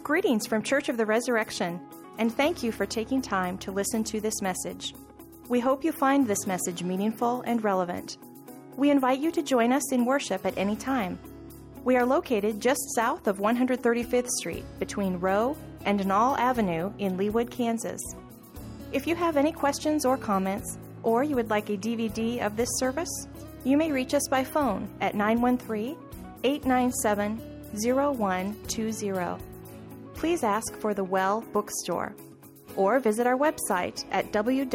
Greetings from Church of the Resurrection, and thank you for taking time to listen to this message. We hope you find this message meaningful and relevant. We invite you to join us in worship at any time. We are located just south of 135th Street between Rowe and Nall Avenue in Leawood, Kansas. If you have any questions or comments, or you would like a DVD of this service, you may reach us by phone at 913-897-0120. Please ask for the Well Bookstore, or visit our website at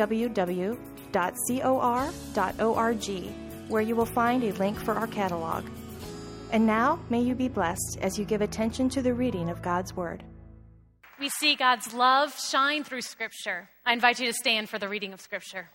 www.cor.org, where you will find a link for our catalog. And now, may you be blessed as you give attention to the reading of God's Word. We see God's love shine through Scripture. I invite you to stand for the reading of Scripture.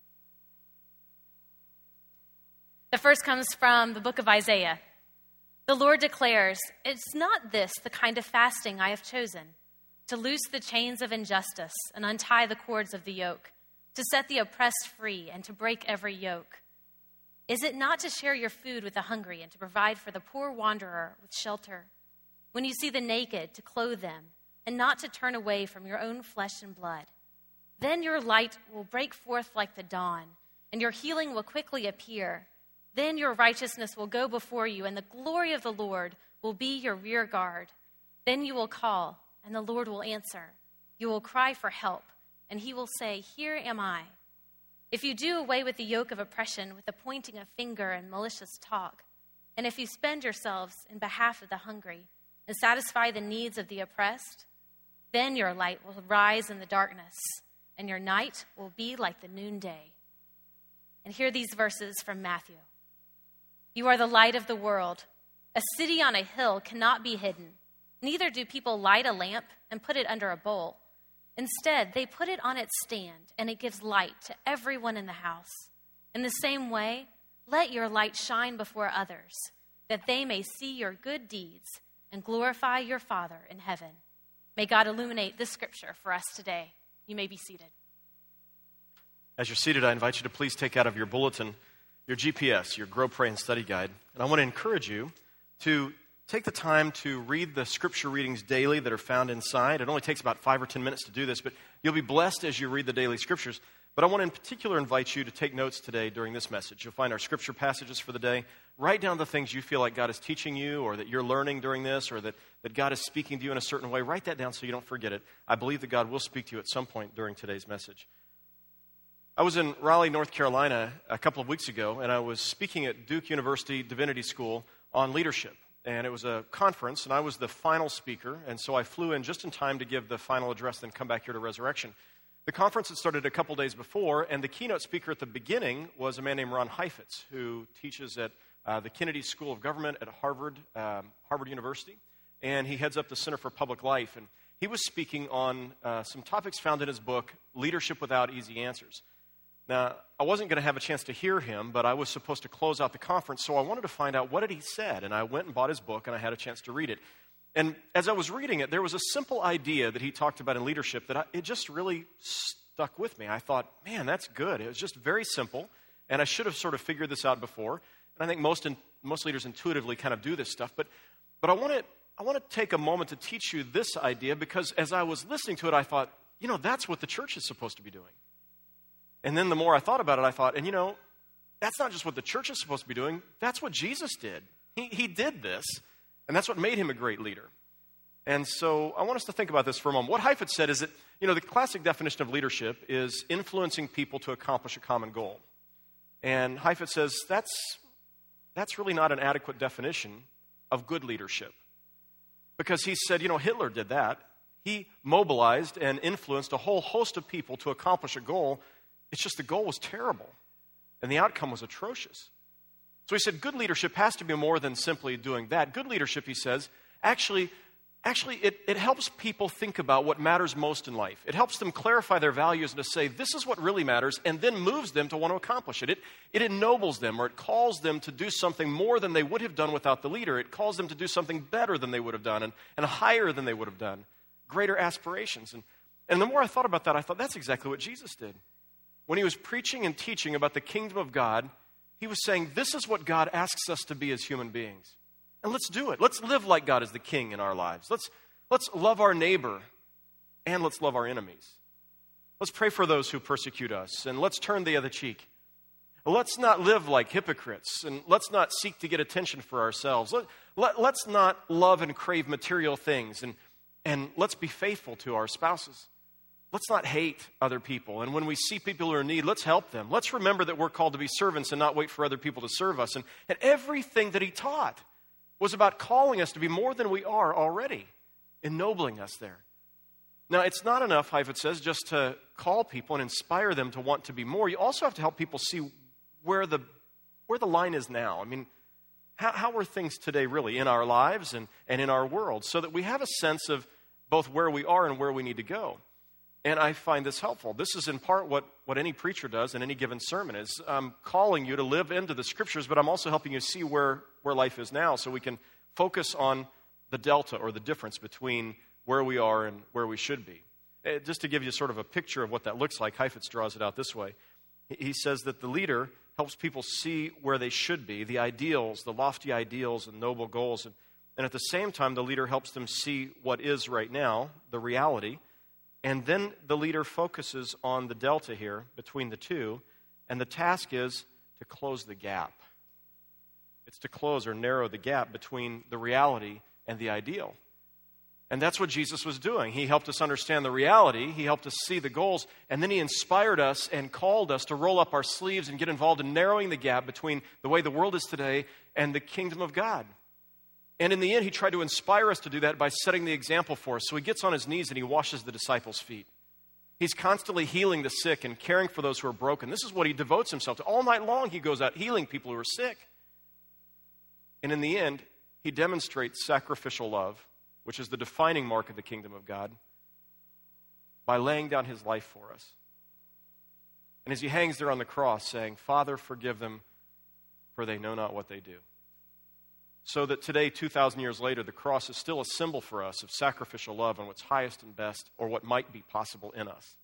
The first comes from the book of Isaiah. The Lord declares, "It's not this the kind of fasting I have chosen, to loose the chains of injustice and untie the cords of the yoke, to set the oppressed free and to break every yoke. Is it not to share your food with the hungry and to provide for the poor wanderer with shelter? When you see the naked, to clothe them, and not to turn away from your own flesh and blood. Then your light will break forth like the dawn, and your healing will quickly appear. Then your righteousness will go before you, and the glory of the Lord will be your rear guard. Then you will call, and the Lord will answer. You will cry for help, and he will say, 'Here am I.' If you do away with the yoke of oppression, with the pointing of finger and malicious talk, and if you spend yourselves in behalf of the hungry and satisfy the needs of the oppressed, then your light will rise in the darkness, and your night will be like the noonday." And hear these verses from Matthew. "You are the light of the world. A city on a hill cannot be hidden. Neither do people light a lamp and put it under a bowl. Instead, they put it on its stand, and it gives light to everyone in the house. In the same way, let your light shine before others, that they may see your good deeds and glorify your Father in heaven." May God illuminate this scripture for us today. You may be seated. As you're seated, I invite you to please take out of your bulletin your GPS, your Grow, Pray, and Study Guide. And I want to encourage you to take the time to read the scripture readings daily that are found inside. It only takes about 5 or 10 minutes to do this, but you'll be blessed as you read the daily scriptures. But I want to in particular invite you to take notes today during this message. You'll find our scripture passages for the day. Write down the things you feel like God is teaching you, or that you're learning during this, or that God is speaking to you in a certain way. Write that down so you don't forget it. I believe that God will speak to you at some point during today's message. I was in Raleigh, North Carolina a couple of weeks ago, and I was speaking at Duke University Divinity School on leadership. And it was a conference, and I was the final speaker, and so I flew in just in time to give the final address, then come back here to Resurrection. The conference had started a couple days before, and the keynote speaker at the beginning was a man named Ron Heifetz, who teaches at the Kennedy School of Government at Harvard University, and he heads up the Center for Public Life. And he was speaking on some topics found in his book, Leadership Without Easy Answers. Now, I wasn't going to have a chance to hear him, but I was supposed to close out the conference, so I wanted to find out what had he said, and I went and bought his book, and I had a chance to read it. And as I was reading it, there was a simple idea that he talked about in leadership that it just really stuck with me. I thought, man, that's good. It was just very simple, and I should have sort of figured this out before. And I think most leaders intuitively kind of do this stuff, but I want to take a moment to teach you this idea, because as I was listening to it, I thought, that's what the church is supposed to be doing. And then the more I thought about it, I thought, that's not just what the church is supposed to be doing. That's what Jesus did. He did this, and that's what made him a great leader. And so I want us to think about this for a moment. What Heifetz said is that, the classic definition of leadership is influencing people to accomplish a common goal. And Heifetz says that's really not an adequate definition of good leadership. Because he said, Hitler did that. He mobilized and influenced a whole host of people to accomplish a goal. It's just the goal was terrible, and the outcome was atrocious. So he said good leadership has to be more than simply doing that. Good leadership, he says, actually it helps people think about what matters most in life. It helps them clarify their values and to say, this is what really matters, and then moves them to want to accomplish it. It ennobles them, or it calls them to do something more than they would have done without the leader. It calls them to do something better than they would have done, and higher than they would have done, greater aspirations. And the more I thought about that, I thought that's exactly what Jesus did. When he was preaching and teaching about the kingdom of God, he was saying, this is what God asks us to be as human beings. And let's do it. Let's live like God is the king in our lives. Let's love our neighbor, and let's love our enemies. Let's pray for those who persecute us, and let's turn the other cheek. Let's not live like hypocrites, and let's not seek to get attention for ourselves. Let's not love and crave material things, and let's be faithful to our spouses. Let's not hate other people, and when we see people who are in need, let's help them. Let's remember that we're called to be servants and not wait for other people to serve us. And everything that he taught was about calling us to be more than we are already, ennobling us there. Now, it's not enough, Heifetz says, just to call people and inspire them to want to be more. You also have to help people see where the line is now. I mean, how are things today really in our lives and in our world, so that we have a sense of both where we are and where we need to go. And I find this helpful. This is in part what any preacher does in any given sermon, is I'm calling you to live into the Scriptures, but I'm also helping you see where life is now, so we can focus on the delta or the difference between where we are and where we should be. Just to give you sort of a picture of what that looks like, Heifetz draws it out this way. He says that the leader helps people see where they should be, the ideals, the lofty ideals and noble goals. And at the same time, the leader helps them see what is right now, the reality. And then the leader focuses on the delta here between the two. And the task is to close the gap. It's to close or narrow the gap between the reality and the ideal. And that's what Jesus was doing. He helped us understand the reality. He helped us see the goals. And then he inspired us and called us to roll up our sleeves and get involved in narrowing the gap between the way the world is today and the kingdom of God. And in the end, he tried to inspire us to do that by setting the example for us. So he gets on his knees and he washes the disciples' feet. He's constantly healing the sick and caring for those who are broken. This is what he devotes himself to. All night long, he goes out healing people who are sick. And in the end, he demonstrates sacrificial love, which is the defining mark of the kingdom of God, by laying down his life for us. And as he hangs there on the cross saying, "Father, forgive them, for they know not what they do." So that today, 2,000 years later, the cross is still a symbol for us of sacrificial love and what's highest and best, or what might be possible in us.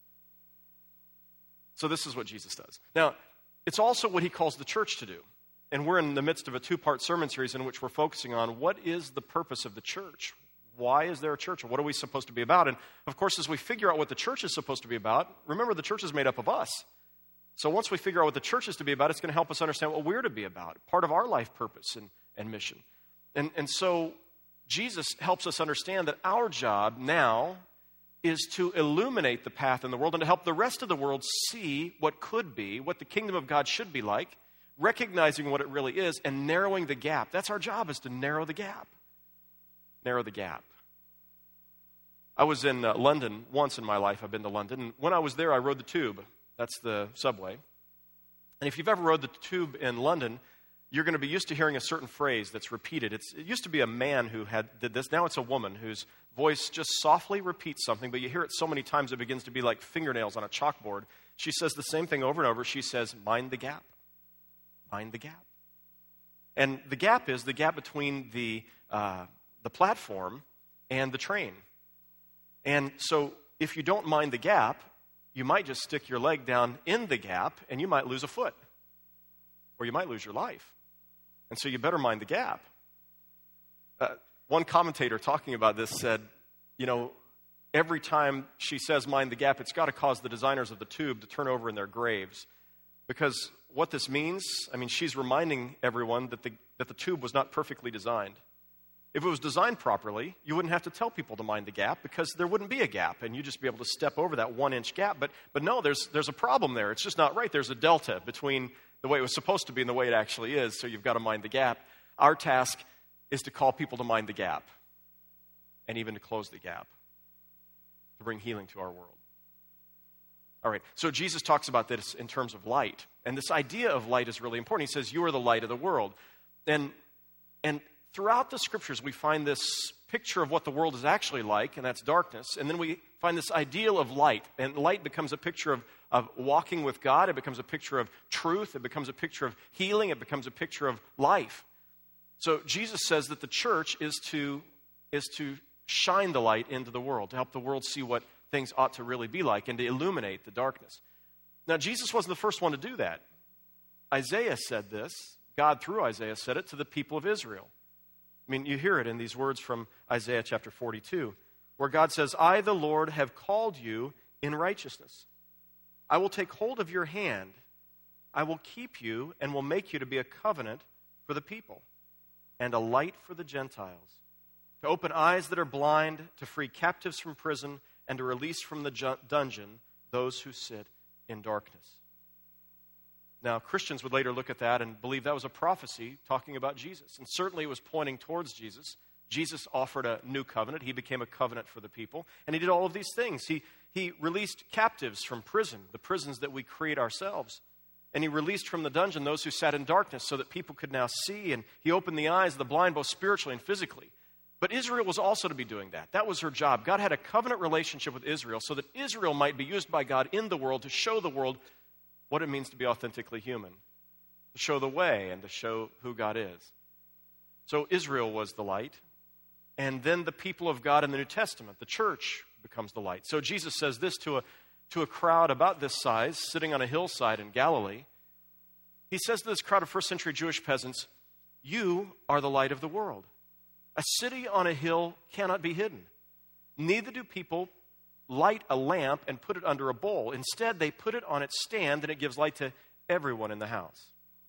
So this is what Jesus does. Now, it's also what he calls the church to do. And we're in the midst of a 2-part sermon series in which we're focusing on what is the purpose of the church. Why is there a church? Or what are we supposed to be about? And, of course, as we figure out what the church is supposed to be about, remember the church is made up of us. So once we figure out what the church is to be about, it's going to help us understand what we're to be about, part of our life purpose and mission. And so Jesus helps us understand that our job now is to illuminate the path in the world and to help the rest of the world see what could be, what the kingdom of God should be like, recognizing what it really is, and narrowing the gap. That's our job, is to narrow the gap. Narrow the gap. I was in London once in my life. I've been to London. And when I was there, I rode the tube. That's the subway. And if you've ever rode the tube in London, you're going to be used to hearing a certain phrase that's repeated. It used to be a man who did this. Now it's a woman whose voice just softly repeats something, but you hear it so many times it begins to be like fingernails on a chalkboard. She says the same thing over and over. She says, "Mind the gap. Mind the gap." And the gap is the gap between the platform and the train. And so if you don't mind the gap, you might just stick your leg down in the gap and you might lose a foot, or you might lose your life. And so you better mind the gap. One commentator talking about this said, every time she says mind the gap, it's got to cause the designers of the tube to turn over in their graves. Because what this means, she's reminding everyone that the tube was not perfectly designed. If it was designed properly, you wouldn't have to tell people to mind the gap, because there wouldn't be a gap, and you'd just be able to step over that 1-inch gap. But no, there's a problem there. It's just not right. There's a delta between the way it was supposed to be and the way it actually is, so you've got to mind the gap. Our task is to call people to mind the gap, and even to close the gap, to bring healing to our world. All right, so Jesus talks about this in terms of light, and this idea of light is really important. He says, "You are the light of the world." And throughout the Scriptures, we find this picture of what the world is actually like, and that's darkness. And then we find this ideal of light, and light becomes a picture of walking with God. It becomes a picture of truth. It becomes a picture of healing. It becomes a picture of life. So Jesus says that the church is to shine the light into the world, to help the world see what things ought to really be like, and to illuminate the darkness. Now, Jesus wasn't the first one to do that. Isaiah said this. God, through Isaiah, said it to the people of Israel. You hear it in these words from Isaiah chapter 42. where God says, I, the Lord, have called you in righteousness. I will take hold of your hand. I will keep you and will make you to be a covenant for the people and a light for the Gentiles, to open eyes that are blind, to free captives from prison, and to release from the dungeon those who sit in darkness. Now, Christians would later look at that and believe that was a prophecy talking about Jesus. And certainly it was pointing towards Jesus. Jesus offered a new covenant. He became a covenant for the people. And he did all of these things. He released captives from prison, the prisons that we create ourselves. And he released from the dungeon those who sat in darkness so that people could now see. And he opened the eyes of the blind both spiritually and physically. But Israel was also to be doing that. That was her job. God had a covenant relationship with Israel so that Israel might be used by God in the world to show the world what it means to be authentically human, to show the way and to show who God is. So Israel was the light. And then the people of God in the New Testament, the church, becomes the light. So Jesus says this to a crowd about this size, sitting on a hillside in Galilee. He says to this crowd of first century Jewish peasants, you are the light of the world. A city on a hill cannot be hidden. Neither do people light a lamp and put it under a bowl. Instead, they put it on its stand and it gives light to everyone in the house.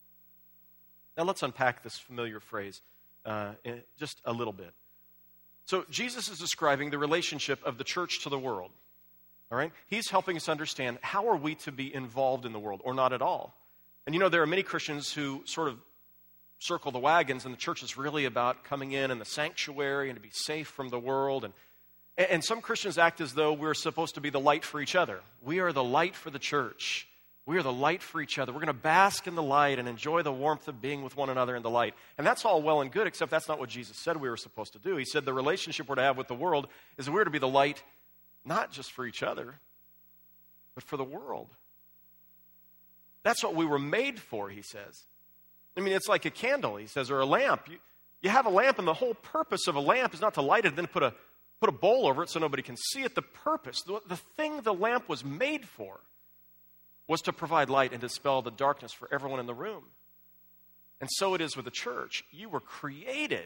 Now let's unpack this familiar phrase in just a little bit. So Jesus is describing the relationship of the church to the world. All right? He's helping us understand how are we to be involved in the world or not at all. And you know, there are many Christians who sort of circle the wagons, and the church is really about coming in the sanctuary and to be safe from the world. And some Christians act as though we're supposed to be the light for each other. We are the light for the church. We are the light for each other. We're going to bask in the light and enjoy the warmth of being with one another in the light. And that's all well and good, except that's not what Jesus said we were supposed to do. He said the relationship we're to have with the world is that we're to be the light not just for each other, but for the world. That's what we were made for, he says. I mean, it's like a candle, he says, or a lamp. You have a lamp, and the whole purpose of a lamp is not to light it and then put a bowl over it so nobody can see it. The purpose, the thing the lamp was made for, was to provide light and dispel the darkness for everyone in the room. And so it is with the church. You were created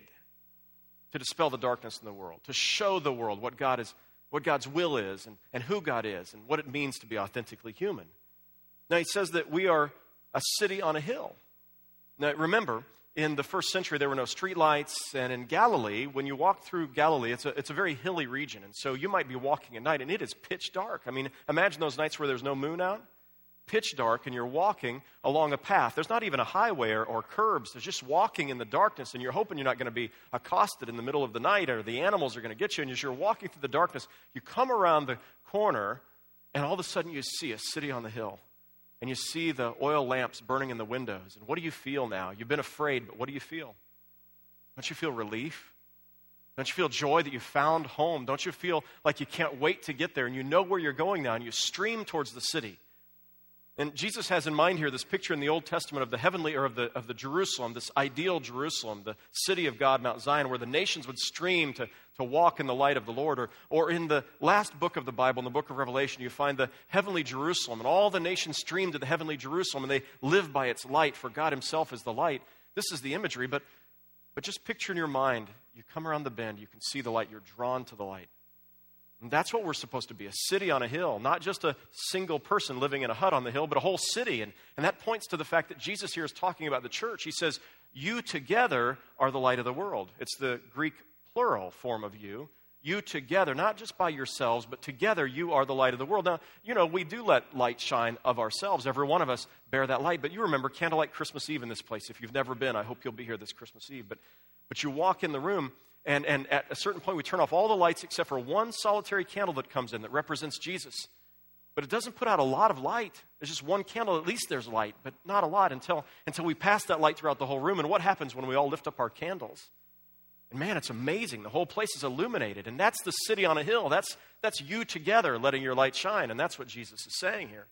to dispel the darkness in the world, to show the world what God's will is and who God is and what it means to be authentically human. Now, he says that we are a city on a hill. Now, remember, in the first century, there were no streetlights, and in Galilee, when you walk through Galilee, it's a very hilly region, and so you might be walking at night, and it is pitch dark. I mean, imagine those nights where there's no moon out, pitch dark, and you're walking along a path. There's not even a highway or curbs. There's just walking in the darkness, and you're hoping you're not going to be accosted in the middle of the night, or the animals are going to get you, and as you're walking through the darkness, you come around the corner, and all of a sudden you see a city on the hill. And you see the oil lamps burning in the windows. And what do you feel now? You've been afraid, but what do you feel? Don't you feel relief? Don't you feel joy that you found home? Don't you feel like you can't wait to get there and you know where you're going now and you stream towards the city? And Jesus has in mind here this picture in the Old Testament of the heavenly, or of the Jerusalem, this ideal Jerusalem, the city of God, Mount Zion, where the nations would stream to walk in the light of the Lord. Or in the last book of the Bible, in the book of Revelation, you find the heavenly Jerusalem, and all the nations stream to the heavenly Jerusalem, and they live by its light, for God himself is the light. This is the imagery, but just picture in your mind, you come around the bend, you can see the light, you're drawn to the light. And that's what we're supposed to be, a city on a hill, not just a single person living in a hut on the hill, but a whole city. And that points to the fact that Jesus here is talking about the church. He says, you together are the light of the world. It's the Greek plural form of you. You together, not just by yourselves, but together you are the light of the world. Now, you know, we do let light shine of ourselves. Every one of us bear that light. But you remember Candlelight Christmas Eve in this place. If you've never been, I hope you'll be here this Christmas Eve. But you walk in the room, and at a certain point, we turn off all the lights except for one solitary candle that comes in that represents Jesus. But it doesn't put out a lot of light. There's just one candle. At least there's light, but not a lot until we pass that light throughout the whole room. And what happens when we all lift up our candles? And man, it's amazing. The whole place is illuminated. And that's the city on a hill. That's you together letting your light shine. And that's what Jesus is saying here.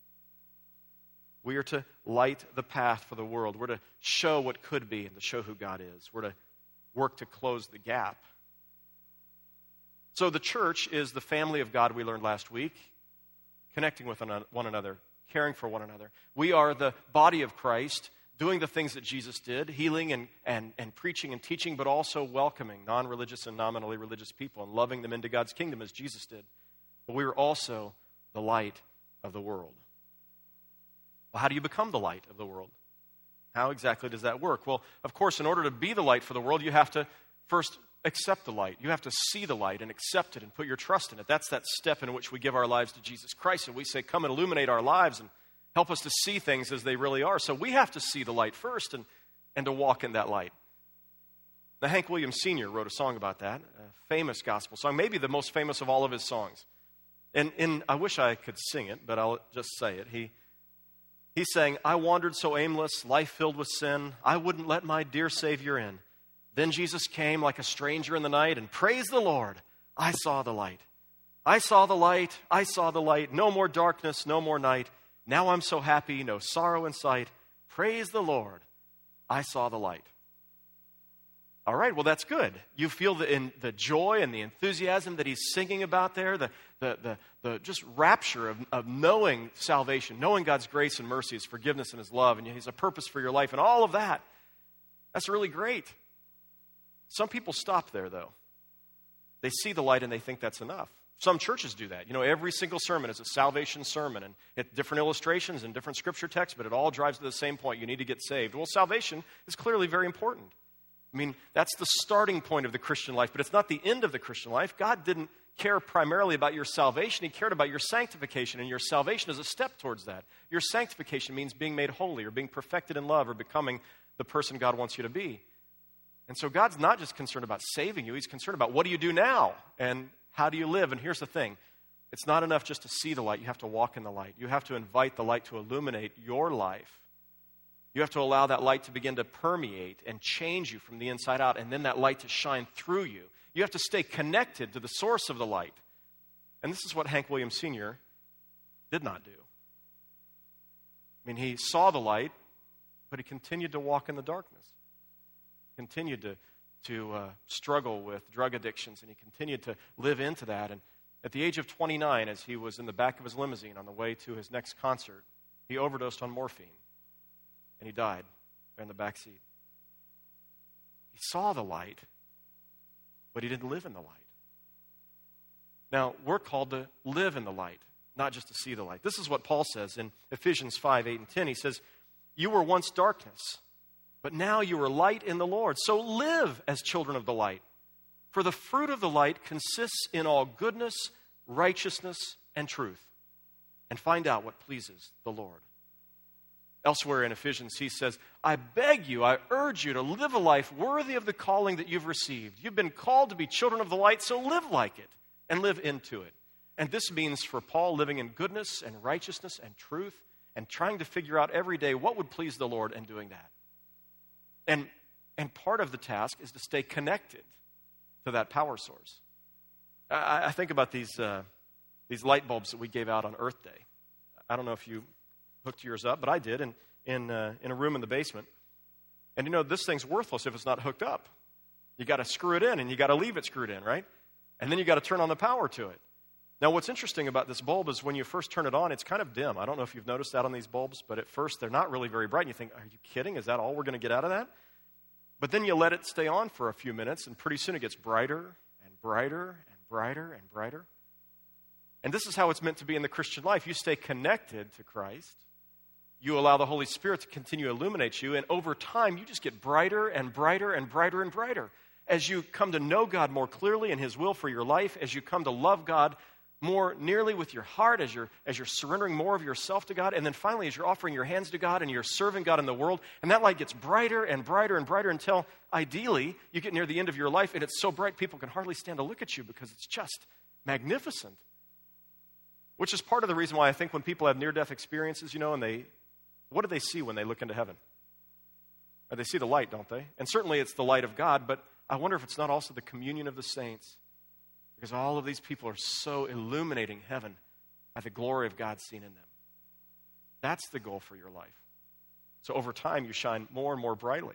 We are to light the path for the world. We're to show what could be and to show who God is. We're to work to close the gap. So the church is the family of God we learned last week, connecting with one another, caring for one another. We are the body of Christ, doing the things that Jesus did, healing and preaching and teaching, but also welcoming non-religious and nominally religious people and loving them into God's kingdom as Jesus did. But we were also the light of the world. Well, how do you become the light of the world? How exactly does that work? Well, of course, in order to be the light for the world, you have to first accept the light. You have to see the light and accept it and put your trust in it. That's that step in which we give our lives to Jesus Christ, and we say, come and illuminate our lives and help us to see things as they really are. So we have to see the light first and to walk in that light. Now, Hank Williams Sr. wrote a song about that, a famous gospel song, maybe the most famous of all of his songs. And I wish I could sing it, but I'll just say it. He sang, I wandered so aimless, life filled with sin, I wouldn't let my dear Savior in. Then Jesus came like a stranger in the night, and praise the Lord, I saw the light. I saw the light, I saw the light, no more darkness, no more night. Now I'm so happy, no sorrow in sight. Praise the Lord, I saw the light. All right, well, that's good. You feel the joy and the enthusiasm that he's singing about there, the just rapture of knowing salvation, knowing God's grace and mercy, His forgiveness and His love, and His a purpose for your life, and all of that. That's really great. Some people stop there, though. They see the light and they think that's enough. Some churches do that. You know, every single sermon is a salvation sermon, and it, different illustrations and different scripture texts, but it all drives to the same point. You need to get saved. Well, salvation is clearly very important. I mean, that's the starting point of the Christian life, but it's not the end of the Christian life. God didn't care primarily about your salvation. He cared about your sanctification, and your salvation is a step towards that. Your sanctification means being made holy or being perfected in love or becoming the person God wants you to be. And so God's not just concerned about saving you. He's concerned about what do you do now and how do you live. And here's the thing. It's not enough just to see the light. You have to walk in the light. You have to invite the light to illuminate your life. You have to allow that light to begin to permeate and change you from the inside out, and then that light to shine through you. You have to stay connected to the source of the light. And this is what Hank Williams Sr. did not do. I mean, he saw the light, but he continued to walk in the darkness. Continued to struggle with drug addictions, and he continued to live into that. And at the age of 29, as he was in the back of his limousine on the way to his next concert, he overdosed on morphine, and he died in the back seat. He saw the light, but he didn't live in the light. Now, we're called to live in the light, not just to see the light. This is what Paul says in Ephesians 5, 8, and 10. He says, you were once darkness, but now you are light in the Lord. So live as children of the light. For the fruit of the light consists in all goodness, righteousness, and truth. And find out what pleases the Lord. Elsewhere in Ephesians, he says, I beg you, I urge you to live a life worthy of the calling that you've received. You've been called to be children of the light, so live like it and live into it. And this means for Paul living in goodness and righteousness and truth and trying to figure out every day what would please the Lord and doing that. And part of the task is to stay connected to that power source. I think about these light bulbs that we gave out on Earth Day. I don't know if you hooked yours up, but I did in a room in the basement. And you know, this thing's worthless if it's not hooked up. You got to screw it in, and you got to leave it screwed in, right? And then you got to turn on the power to it. Now, what's interesting about this bulb is when you first turn it on, it's kind of dim. I don't know if you've noticed that on these bulbs, but at first they're not really very bright. And you think, are you kidding? Is that all we're going to get out of that? But then you let it stay on for a few minutes, and pretty soon it gets brighter and brighter and brighter and brighter. And this is how it's meant to be in the Christian life. You stay connected to Christ. You allow the Holy Spirit to continue to illuminate you, and over time you just get brighter and brighter and brighter and brighter. As you come to know God more clearly and His will for your life, as you come to love God more nearly with your heart, as you're surrendering more of yourself to God, and then finally as you're offering your hands to God and you're serving God in the world, and that light gets brighter and brighter and brighter until ideally you get near the end of your life and it's so bright people can hardly stand to look at you because it's just magnificent. Which is part of the reason why I think when people have near-death experiences, you know, and what do they see when they look into heaven? They see the light, don't they? And certainly it's the light of God, but I wonder if it's not also the communion of the saints. Because all of these people are so illuminating heaven by the glory of God seen in them. That's the goal for your life. So over time, you shine more and more brightly.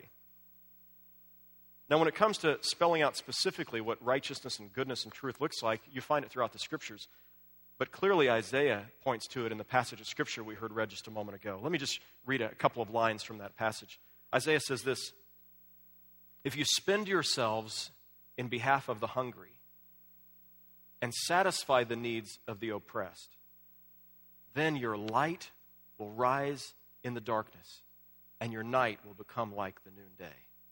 Now, when it comes to spelling out specifically what righteousness and goodness and truth looks like, you find it throughout the Scriptures. But clearly Isaiah points to it in the passage of Scripture we heard read just a moment ago. Let me just read a couple of lines from that passage. Isaiah says this, "If you spend yourselves in behalf of the hungry and satisfy the needs of the oppressed, then your light will rise in the darkness, and your night will become like the noonday."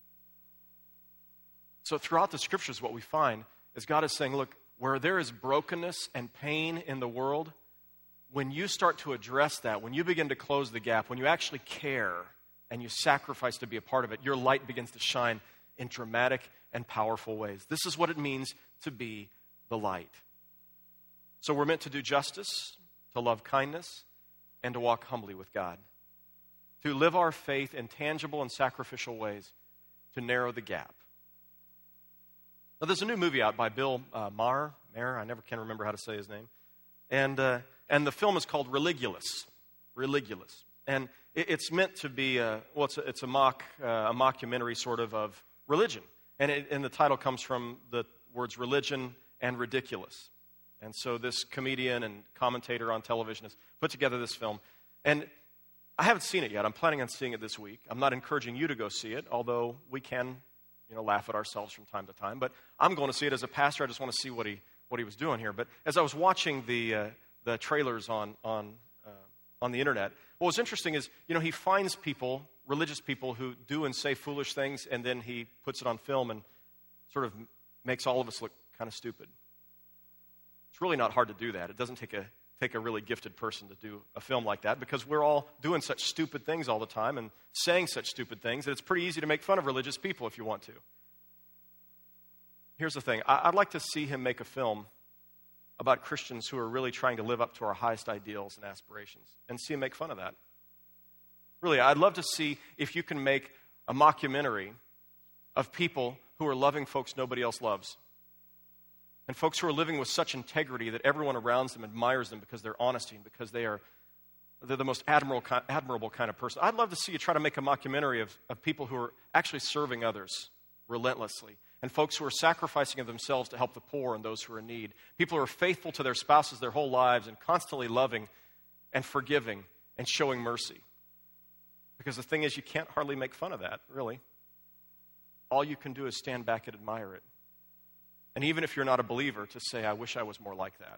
So throughout the Scriptures, what we find is God is saying, look, where there is brokenness and pain in the world, when you start to address that, when you begin to close the gap, when you actually care and you sacrifice to be a part of it, your light begins to shine in dramatic and powerful ways. This is what it means to be the light. So we're meant to do justice, to love kindness, and to walk humbly with God. To live our faith in tangible and sacrificial ways to narrow the gap. Now, there's a new movie out by Bill Maher, I never can remember how to say his name. And the film is called Religulous. And it's meant to be, it's a mockumentary sort of religion. And the title comes from the words religion and ridiculous. And so this comedian and commentator on television has put together this film. And I haven't seen it yet. I'm planning on seeing it this week. I'm not encouraging you to go see it, although we can, laugh at ourselves from time to time. But I'm going to see it as a pastor. I just want to see what he was doing here. But as I was watching the trailers on the internet, what was interesting is, he finds people, religious people, who do and say foolish things, and then he puts it on film and sort of makes all of us look kind of stupid. It's really not hard to do that. It doesn't take a really gifted person to do a film like that, because we're all doing such stupid things all the time and saying such stupid things that it's pretty easy to make fun of religious people if you want to. Here's the thing. I'd like to see him make a film about Christians who are really trying to live up to our highest ideals and aspirations, and see him make fun of that. Really, I'd love to see if you can make a mockumentary of people who are loving folks nobody else loves. And folks who are living with such integrity that everyone around them admires them because they're honesty and because they're the most admirable kind of person. I'd love to see you try to make a mockumentary of people who are actually serving others relentlessly, and folks who are sacrificing of themselves to help the poor and those who are in need. People who are faithful to their spouses their whole lives and constantly loving and forgiving and showing mercy. Because the thing is, you can't hardly make fun of that, really. All you can do is stand back and admire it. And even if you're not a believer, to say, I wish I was more like that.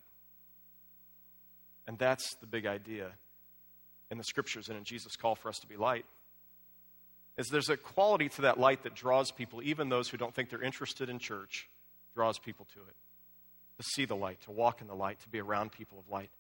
And that's the big idea in the Scriptures and in Jesus' call for us to be light. Is there's a quality to that light that draws people, even those who don't think they're interested in church, draws people to it. To see the light, to walk in the light, to be around people of light.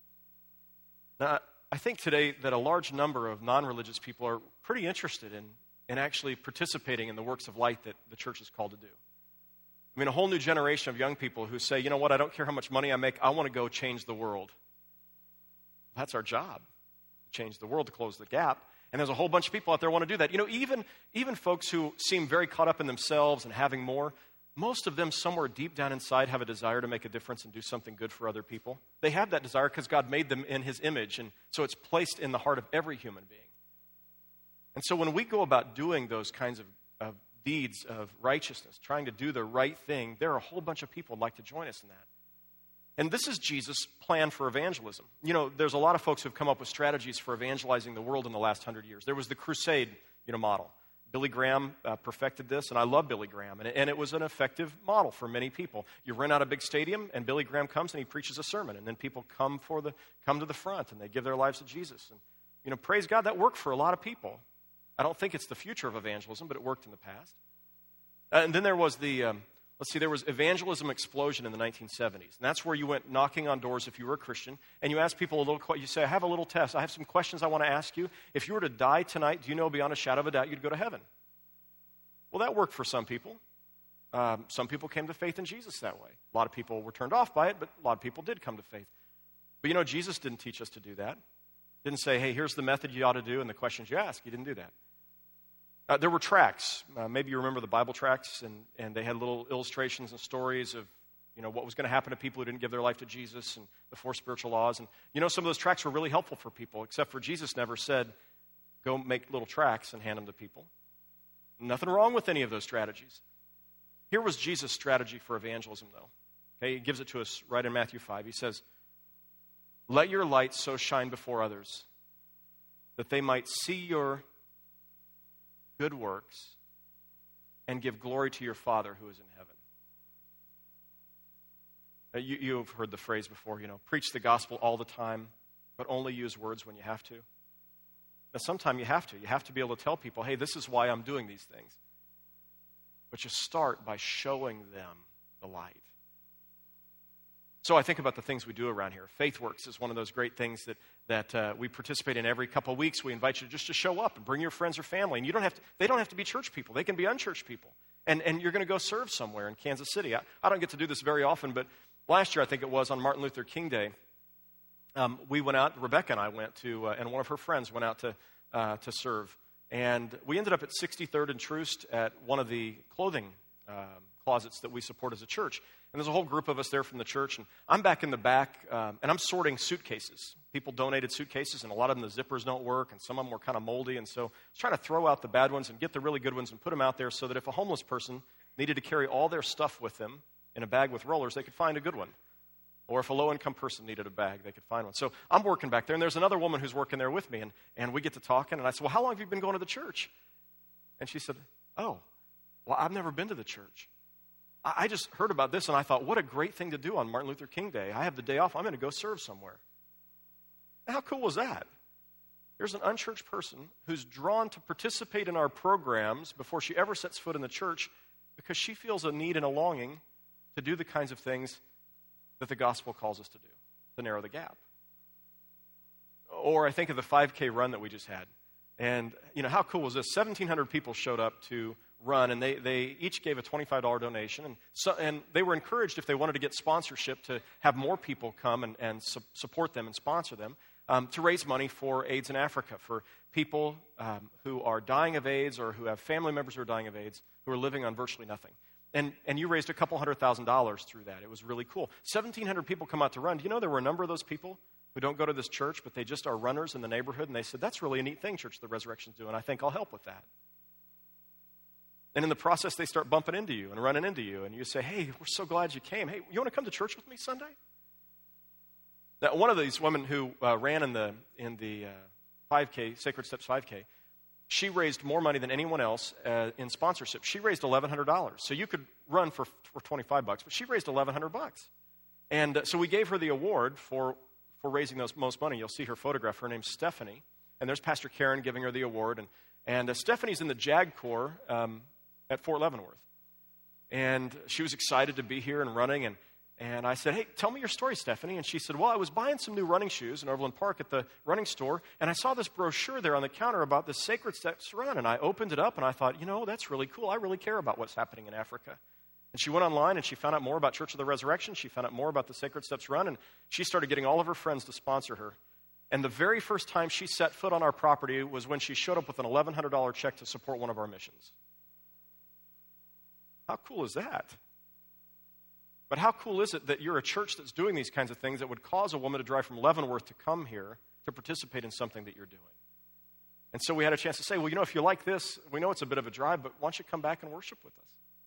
Now, I think today that a large number of non-religious people are pretty interested in actually participating in the works of light that the church is called to do. I mean, a whole new generation of young people who say, you know what, I don't care how much money I make, I want to go change the world. That's our job, to change the world, to close the gap. And there's a whole bunch of people out there who want to do that. Even folks who seem very caught up in themselves and having more, most of them somewhere deep down inside have a desire to make a difference and do something good for other people. They have that desire because God made them in His image, and so it's placed in the heart of every human being. And so when we go about doing those kinds of deeds of righteousness, trying to do the right thing, there are a whole bunch of people who'd like to join us in that. And this is Jesus' plan for evangelism. There's a lot of folks who have come up with strategies for evangelizing the world in the last 100 years. There was the crusade, model. Billy Graham perfected this, and I love Billy Graham. And it was an effective model for many people. You rent out a big stadium, and Billy Graham comes and he preaches a sermon, and then people come to the front, and they give their lives to Jesus. And praise God, that worked for a lot of people. I don't think it's the future of evangelism, but it worked in the past. And then there was there was evangelism explosion in the 1970s. And that's where you went knocking on doors if you were a Christian, and you asked people you say, I have a little test. I have some questions I want to ask you. If you were to die tonight, do you know beyond a shadow of a doubt you'd go to heaven? Well, that worked for some people. Some people came to faith in Jesus that way. A lot of people were turned off by it, but a lot of people did come to faith. But Jesus didn't teach us to do that. Didn't say, hey, here's the method you ought to do and the questions you ask. He didn't do that. There were tracts. Maybe you remember the Bible tracts, and they had little illustrations and stories of, what was going to happen to people who didn't give their life to Jesus and the 4 spiritual laws. And, some of those tracts were really helpful for people, except for Jesus never said, go make little tracts and hand them to people. Nothing wrong with any of those strategies. Here was Jesus' strategy for evangelism, though. Okay, he gives it to us right in Matthew 5. He says, Let your light so shine before others that they might see your good works and give glory to your Father who is in heaven. You've heard the phrase before, preach the gospel all the time, but only use words when you have to. Now, sometimes you have to. You have to be able to tell people, hey, this is why I'm doing these things. But you start by showing them the light. So I think about the things we do around here. FaithWorks is one of those great things that we participate in every couple of weeks. We invite you just to show up and bring your friends or family. And they don't have to be church people. They can be unchurched people. And you're going to go serve somewhere in Kansas City. I don't get to do this very often, but last year, I think it was, on Martin Luther King Day, we went out, Rebecca and I went to, and one of her friends went out to serve. And we ended up at 63rd and Troost at one of the clothing closets that we support as a church. And there's a whole group of us there from the church. And I'm back in the back, and I'm sorting suitcases. People donated suitcases, and a lot of them, the zippers don't work, and some of them were kind of moldy. And so I was trying to throw out the bad ones and get the really good ones and put them out there so that if a homeless person needed to carry all their stuff with them in a bag with rollers, they could find a good one. Or if a low-income person needed a bag, they could find one. So I'm working back there, and there's another woman who's working there with me, and we get to talking, and I said, well, how long have you been going to the church? And she said, oh, well, I've never been to the church. I just heard about this, and I thought, what a great thing to do on Martin Luther King Day. I have the day off. I'm going to go serve somewhere. How cool was that? There's an unchurched person who's drawn to participate in our programs before she ever sets foot in the church because she feels a need and a longing to do the kinds of things that the gospel calls us to do, to narrow the gap. Or I think of the 5K run that we just had. And, how cool was this? 1,700 people showed up to run, and they each gave a $25 donation. And they were encouraged, if they wanted to get sponsorship, to have more people come and support them and sponsor them, to raise money for AIDS in Africa, for people who are dying of AIDS or who have family members who are dying of AIDS, who are living on virtually nothing. And you raised a couple $100,000 through that. It was really cool. 1,700 people come out to run. Do you know there were a number of those people who don't go to this church, but they just are runners in the neighborhood, and they said, that's really a neat thing Church of the Resurrection's doing. I think I'll help with that. And in the process, they start bumping into you and running into you, and you say, hey, we're so glad you came. Hey, you want to come to church with me Sunday? Now, one of these women who ran in the 5K, Sacred Steps 5K, she raised more money than anyone else in sponsorship. She raised $1,100. So you could run for $25, but she raised $1,100. And so we gave her the award for raising those most money. You'll see her photograph. Her name's Stephanie. And there's Pastor Karen giving her the award. And Stephanie's in the JAG Corps at Fort Leavenworth. And she was excited to be here and running. And I said, hey, tell me your story, Stephanie. And she said, well, I was buying some new running shoes in Overland Park at the running store, and I saw this brochure there on the counter about the Sacred Steps Run. And I opened it up, and I thought, that's really cool. I really care about what's happening in Africa. And she went online, and she found out more about Church of the Resurrection. She found out more about the Sacred Steps Run, and she started getting all of her friends to sponsor her. And the very first time she set foot on our property was when she showed up with an $1,100 check to support one of our missions. How cool is that? But how cool is it that you're a church that's doing these kinds of things that would cause a woman to drive from Leavenworth to come here to participate in something that you're doing? And so we had a chance to say, well, if you like this, we know it's a bit of a drive, but why don't you come back and worship with us?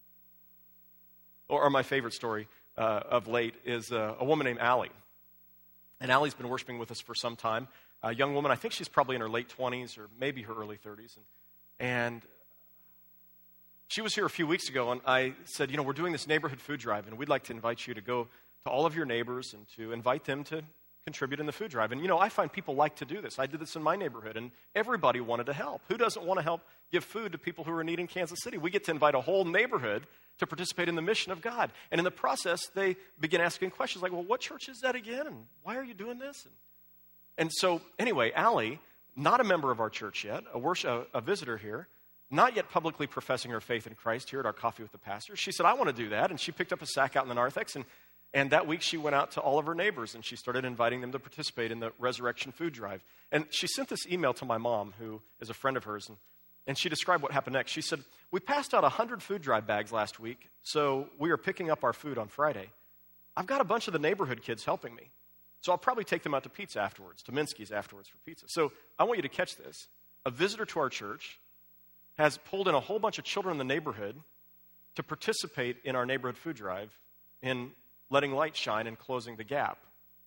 Or my favorite story of late is a woman named Allie. And Allie's been worshiping with us for some time. A young woman, I think she's probably in her late 20s or maybe her early 30s. And she was here a few weeks ago, and I said, we're doing this neighborhood food drive, and we'd like to invite you to go to all of your neighbors and to invite them to contribute in the food drive. And, I find people like to do this. I did this in my neighborhood, and everybody wanted to help. Who doesn't want to help give food to people who are in need in Kansas City? We get to invite a whole neighborhood to participate in the mission of God. And in the process, they begin asking questions like, well, what church is that again? And why are you doing this? And so, anyway, Allie, not a member of our church yet, a visitor here, not yet publicly professing her faith in Christ here at our Coffee with the Pastor. She said, I want to do that. And she picked up a sack out in the narthex, and that week she went out to all of her neighbors, and she started inviting them to participate in the Resurrection Food Drive. And she sent this email to my mom, who is a friend of hers, and she described what happened next. She said, we passed out 100 food drive bags last week, so we are picking up our food on Friday. I've got a bunch of the neighborhood kids helping me, so I'll probably take them out to pizza afterwards, to Minsky's afterwards for pizza. So I want you to catch this. A visitor to our church has pulled in a whole bunch of children in the neighborhood to participate in our neighborhood food drive in letting light shine and closing the gap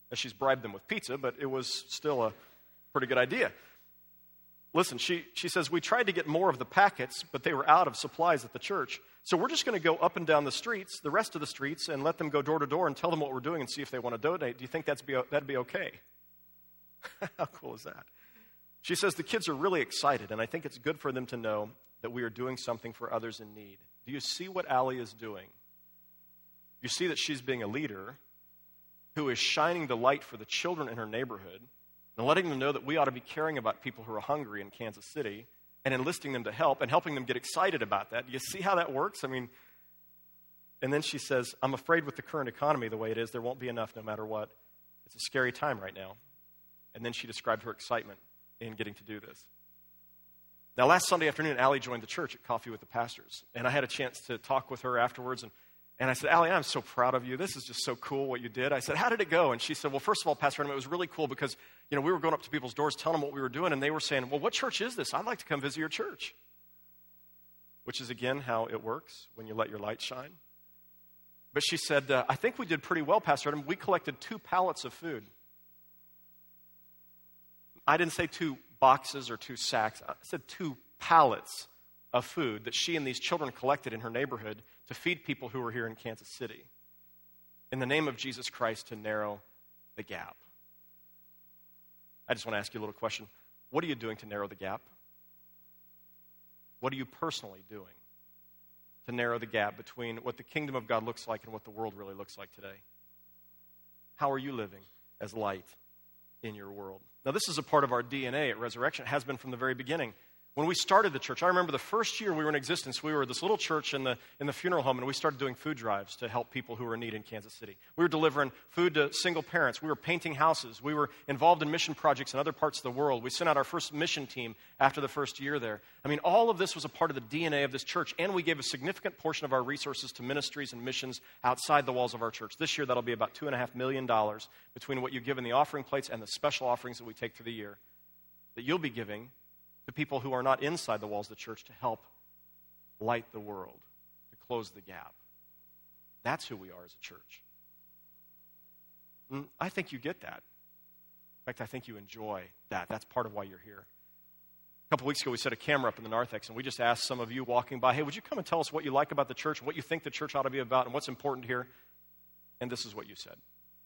She's bribed them with pizza, but it was still a pretty good idea. Listen, she says, we tried to get more of the packets, but they were out of supplies at the church. So we're just going to go up and down the streets, the rest of the streets, and let them go door to door and tell them what we're doing and see if they want to donate. Do you think that'd be okay? How cool is that? She says the kids are really excited, and I think it's good for them to know that we are doing something for others in need. Do you see what Allie is doing? You see that she's being a leader who is shining the light for the children in her neighborhood and letting them know that we ought to be caring about people who are hungry in Kansas City and enlisting them to help and helping them get excited about that. Do you see how that works? I mean, and then she says, I'm afraid with the current economy the way it is, there won't be enough no matter what. It's a scary time right now. And then she described her excitement in getting to do this. Now, last Sunday afternoon, Allie joined the church at Coffee with the Pastors, and I had a chance to talk with her afterwards, and I said, Allie, I'm so proud of you. This is just so cool what you did. I said, how did it go? And she said, well, first of all, Pastor Adam, it was really cool because, we were going up to people's doors telling them what we were doing, and they were saying, well, what church is this? I'd like to come visit your church. Which is, again, how it works when you let your light shine. But she said, I think we did pretty well, Pastor Adam. We collected 2 pallets of food. I didn't say 2 boxes or 2 sacks. I said 2 pallets of food that she and these children collected in her neighborhood to feed people who were here in Kansas City in the name of Jesus Christ to narrow the gap. I just want to ask you a little question. What are you doing to narrow the gap? What are you personally doing to narrow the gap between what the kingdom of God looks like and what the world really looks like today? How are you living as light in your world? Now, this is a part of our DNA at Resurrection. It has been from the very beginning. When we started the church, I remember the first year we were in existence, we were this little church in the funeral home, and we started doing food drives to help people who were in need in Kansas City. We were delivering food to single parents. We were painting houses. We were involved in mission projects in other parts of the world. We sent out our first mission team after the first year there. I mean, all of this was a part of the DNA of this church, and we gave a significant portion of our resources to ministries and missions outside the walls of our church. This year, that'll be about $2.5 million between what you give in the offering plates and the special offerings that we take through the year that you'll be giving to people who are not inside the walls of the church to help light the world, to close the gap. That's who we are as a church. And I think you get that. In fact, I think you enjoy that. That's part of why you're here. A couple weeks ago, we set a camera up in the narthex, and we just asked some of you walking by, hey, would you come and tell us what you like about the church, what you think the church ought to be about, and what's important here? And this is what you said.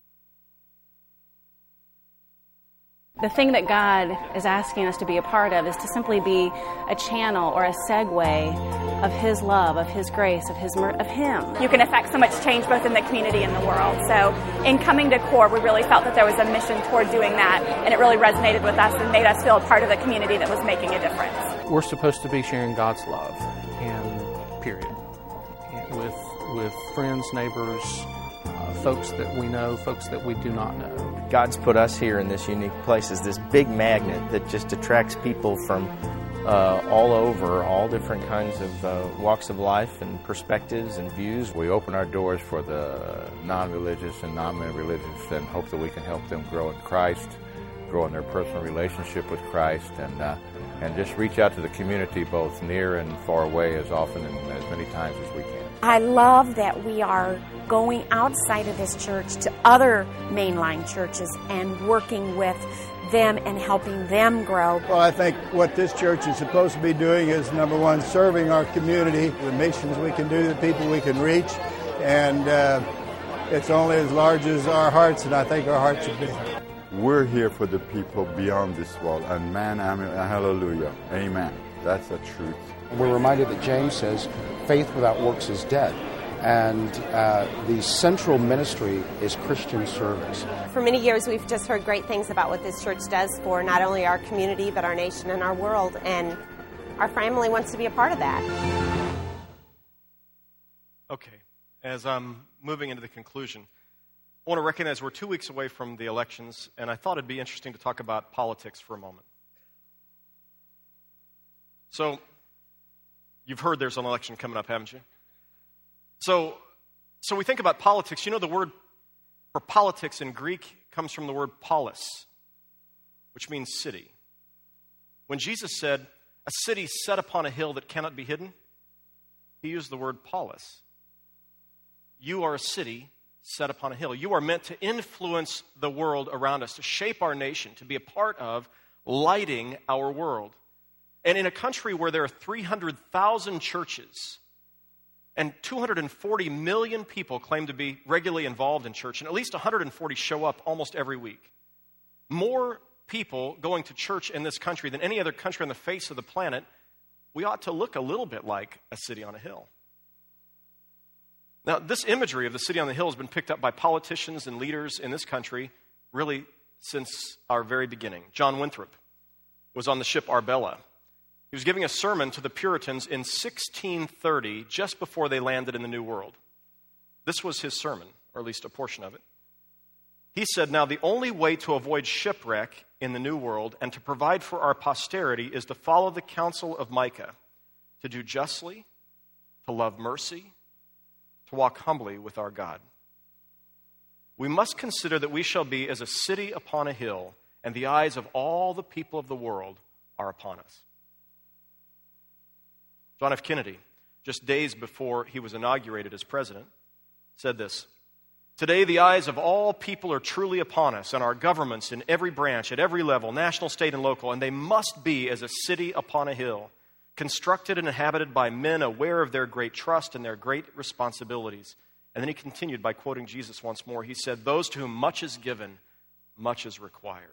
The thing that God is asking us to be a part of is to simply be a channel or a segue of His love, of His grace, of Him. You can affect so much change both in the community and the world. So in coming to CORE, we really felt that there was a mission toward doing that, and it really resonated with us and made us feel a part of the community that was making a difference. We're supposed to be sharing God's love, and period. With friends, neighbors, folks that we know, folks that we do not know. God's put us here in this unique place as this big magnet that just attracts people from all over, all different kinds of walks of life and perspectives and views. We open our doors for the non-religious and non-religious and hope that we can help them grow in Christ, grow in their personal relationship with Christ, and just reach out to the community both near and far away as often and as many times as we can. I love that we are going outside of this church to other mainline churches and working with them and helping them grow. Well, I think what this church is supposed to be doing is, number one, serving our community, the missions we can do, the people we can reach, and it's only as large as our hearts, and I think our hearts are big. We're here for the people beyond this wall, and man, I mean, hallelujah, amen. That's the truth. We're reminded that James says, faith without works is dead. And the central ministry is Christian service. For many years, we've just heard great things about what this church does for not only our community, but our nation and our world. And our family wants to be a part of that. Okay, as I'm moving into the conclusion, I want to recognize we're 2 weeks away from the elections, and I thought it'd be interesting to talk about politics for a moment. So, you've heard there's an election coming up, haven't you? So we think about politics. You know, the word for politics in Greek comes from the word polis, which means city. When Jesus said, a city set upon a hill that cannot be hidden, he used the word polis. You are a city set upon a hill. You are meant to influence the world around us, to shape our nation, to be a part of lighting our world. And in a country where there are 300,000 churches and 240 million people claim to be regularly involved in church, and at least 140 show up almost every week, more people going to church in this country than any other country on the face of the planet, we ought to look a little bit like a city on a hill. Now, this imagery of the city on the hill has been picked up by politicians and leaders in this country really since our very beginning. John Winthrop was on the ship Arbella. He was giving a sermon to the Puritans in 1630, just before they landed in the New World. This was his sermon, or at least a portion of it. He said, "Now the only way to avoid shipwreck in the New World and to provide for our posterity is to follow the counsel of Micah, to do justly, to love mercy, to walk humbly with our God. We must consider that we shall be as a city upon a hill, and the eyes of all the people of the world are upon us." John F. Kennedy, just days before he was inaugurated as president, said this: "Today the eyes of all people are truly upon us and our governments in every branch, at every level, national, state, and local, and they must be as a city upon a hill, constructed and inhabited by men aware of their great trust and their great responsibilities." And then he continued by quoting Jesus once more. He said, "Those to whom much is given, much is required."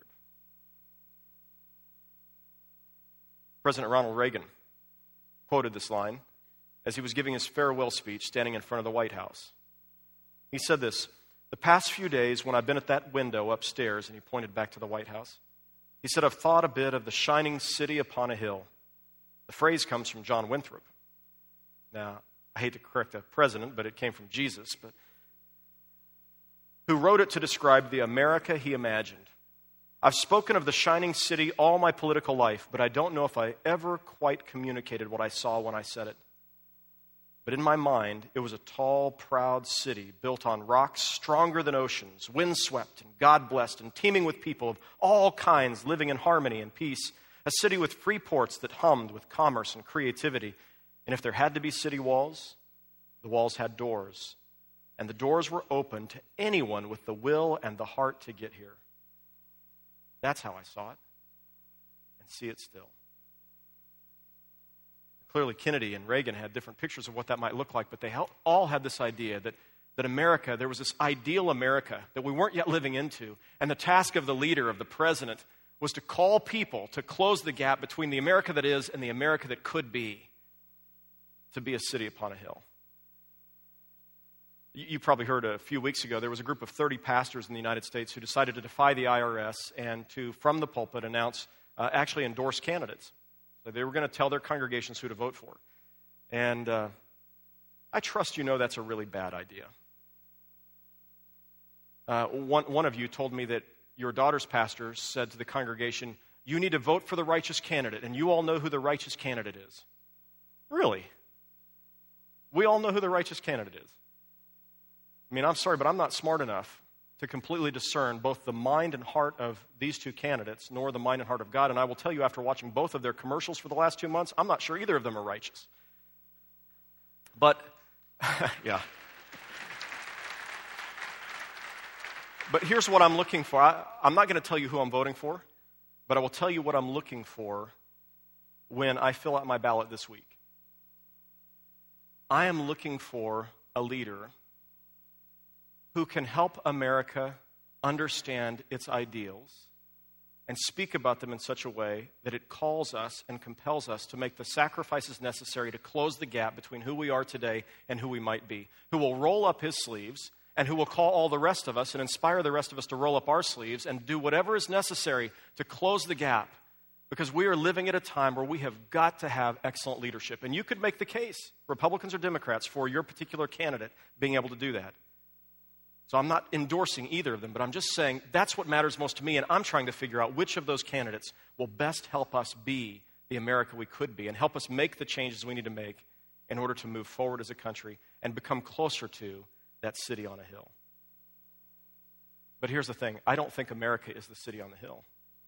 President Ronald Reagan quoted this line as he was giving his farewell speech standing in front of the White House. He said this: "The past few days when I've been at that window upstairs," and he pointed back to the White House, he said, "I've thought a bit of the shining city upon a hill." The phrase comes from John Winthrop. Now, I hate to correct the president, but it came from Jesus, who wrote it to describe the America he imagined. "I've spoken of the shining city all my political life, but I don't know if I ever quite communicated what I saw when I said it. But in my mind, it was a tall, proud city built on rocks stronger than oceans, windswept and God-blessed and teeming with people of all kinds living in harmony and peace, a city with free ports that hummed with commerce and creativity. And if there had to be city walls, the walls had doors, and the doors were open to anyone with the will and the heart to get here. That's how I saw it, and see it still." Clearly, Kennedy and Reagan had different pictures of what that might look like, but they all had this idea that America, there was this ideal America that we weren't yet living into, and the task of the leader, of the president, was to call people to close the gap between the America that is and the America that could be, to be a city upon a hill. You probably heard a few weeks ago, there was a group of 30 pastors in the United States who decided to defy the IRS and to, from the pulpit, actually endorse candidates. So they were going to tell their congregations who to vote for. And I trust you know that's a really bad idea. One of you told me that your daughter's pastor said to the congregation, "You need to vote for the righteous candidate," and you all know who the righteous candidate is. Really? We all know who the righteous candidate is. I mean, I'm sorry, but I'm not smart enough to completely discern both the mind and heart of these two candidates, nor the mind and heart of God. And I will tell you, after watching both of their commercials for the last 2 months, I'm not sure either of them are righteous. But, yeah. But here's what I'm looking for. I'm not going to tell you who I'm voting for, but I will tell you what I'm looking for when I fill out my ballot this week. I am looking for a leader who can help America understand its ideals and speak about them in such a way that it calls us and compels us to make the sacrifices necessary to close the gap between who we are today and who we might be, who will roll up his sleeves and who will call all the rest of us and inspire the rest of us to roll up our sleeves and do whatever is necessary to close the gap, because we are living at a time where we have got to have excellent leadership. And you could make the case, Republicans or Democrats, for your particular candidate being able to do that. So I'm not endorsing either of them, but I'm just saying that's what matters most to me, and I'm trying to figure out which of those candidates will best help us be the America we could be and help us make the changes we need to make in order to move forward as a country and become closer to that city on a hill. But here's the thing. I don't think America is the city on the hill.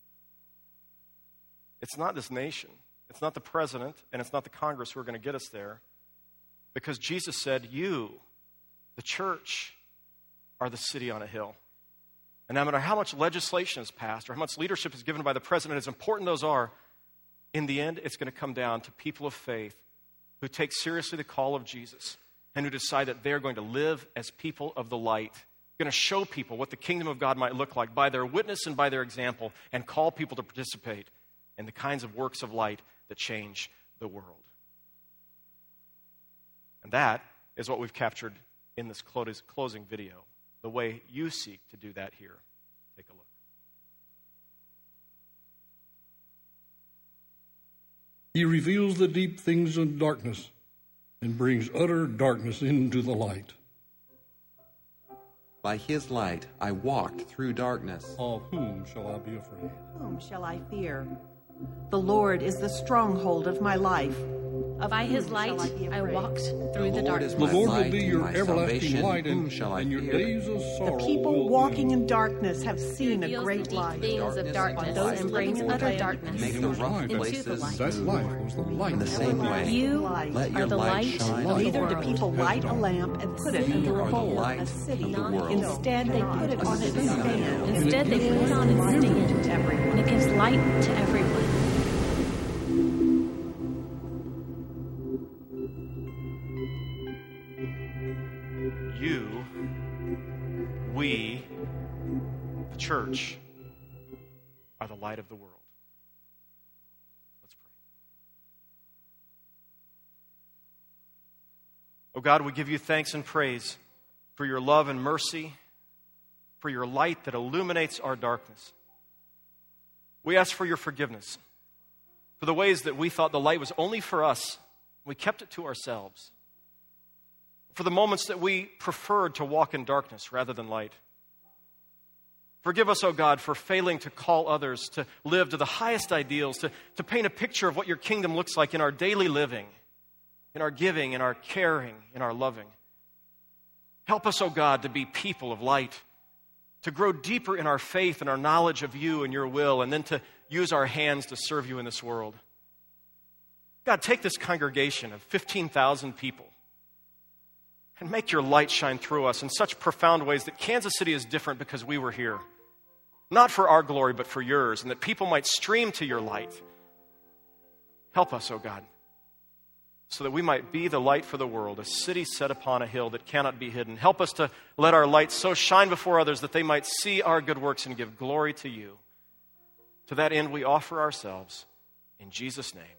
It's not this nation. It's not the president, and it's not the Congress who are going to get us there, because Jesus said, you, the church, are the city on a hill. And no matter how much legislation is passed or how much leadership is given by the president, as important those are, in the end, it's going to come down to people of faith who take seriously the call of Jesus and who decide that they're going to live as people of the light, going to show people what the kingdom of God might look like by their witness and by their example, and call people to participate in the kinds of works of light that change the world. And that is what we've captured in this closing video, the way you seek to do that here. Take a look. He reveals the deep things in darkness and brings utter darkness into the light. By his light I walked through darkness. Of whom shall I be afraid? Whom shall I fear? The Lord is the stronghold of my life. By his light I walked through the darkness. The Lord will be your everlasting light, and your days of sorrow. The people walking in darkness have seen a great light. Things of darkness, those and brings utter darkness Make the rough into places the light. That light was the light. In the same way, You let your are the light light shine of the Neither do world. people light a lamp and put it under a bowl, light a city. of the world. Instead, they put it on its stand. Instead, they put it on its stand, to everyone. and it gives light to everyone. You, we, the church, are the light of the world. Let's pray. Oh God, we give you thanks and praise for your love and mercy, for your light that illuminates our darkness. We ask for your forgiveness for the ways that we thought the light was only for us. We kept it to ourselves. For the moments that we preferred to walk in darkness rather than light. Forgive us, O God, for failing to call others to live to the highest ideals, to paint a picture of what your kingdom looks like in our daily living, in our giving, in our caring, in our loving. Help us, O God, to be people of light, to grow deeper in our faith and our knowledge of you and your will, and then to use our hands to serve you in this world. God, take this congregation of 15,000 people and make your light shine through us in such profound ways that Kansas City is different because we were here. Not for our glory, but for yours, and that people might stream to your light. Help us, O God, so that we might be the light for the world, a city set upon a hill that cannot be hidden. Help us to let our light so shine before others that they might see our good works and give glory to you. To that end, we offer ourselves in Jesus' name.